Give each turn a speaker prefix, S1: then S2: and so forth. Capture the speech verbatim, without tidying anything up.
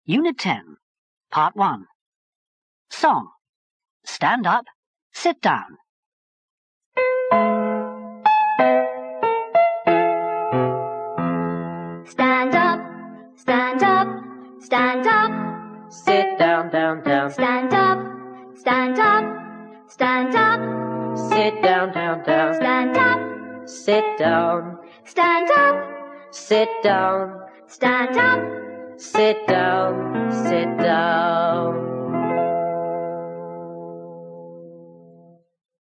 S1: Unit ten, Part one. Song. Stand up, sit down.
S2: Stand up, stand up, stand up.
S3: Sit down, down, down.
S2: Stand up, stand up, stand up.
S3: Sit down, down, down.
S2: Stand up,
S3: Sit down.
S2: stand up,
S3: Sit down.
S2: stand up.
S3: Sit down. Sit down.